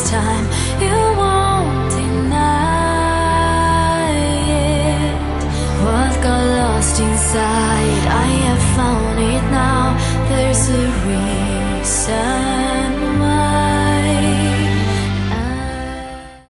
time you won't deny it. What got lost inside, I have found it now. There's a reason